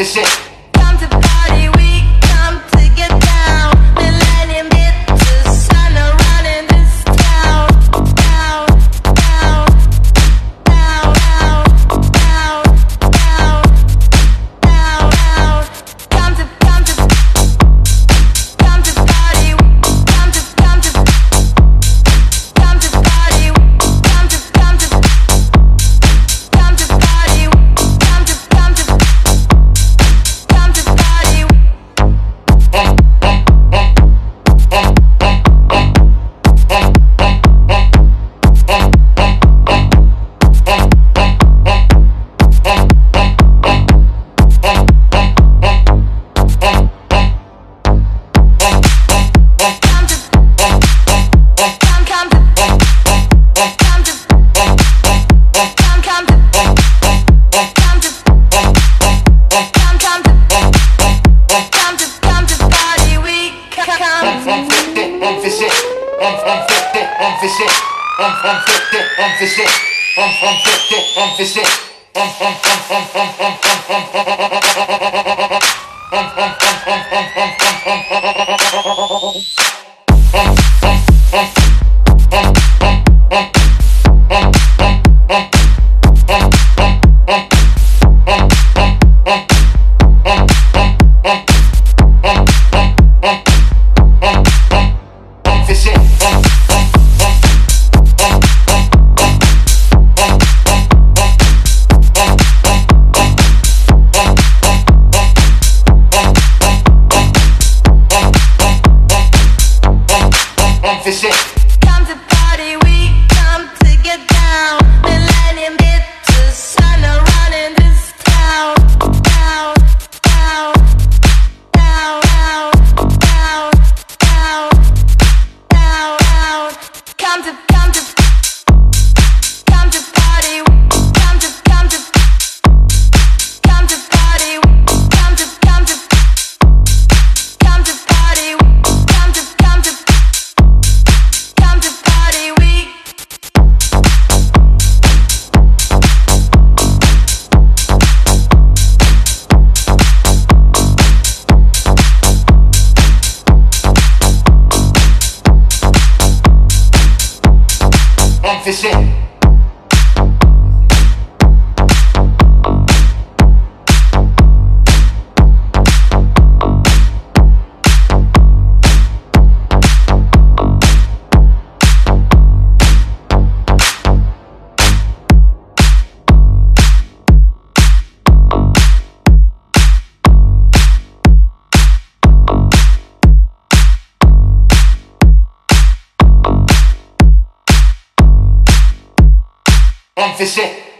official. Come to party, we come to get down. Millennium bitches, sun are running this town. Down, down, down, down, down, down, down, down. Come to party, come to party, come to party, come to party, come to party, come to party. Come to party, we come to get down. Millennium bitches, sun are running this town. Down, down, down, down, down, down, down, down. Come to party, come to party, come to party, come to party, come to party. We official. Official.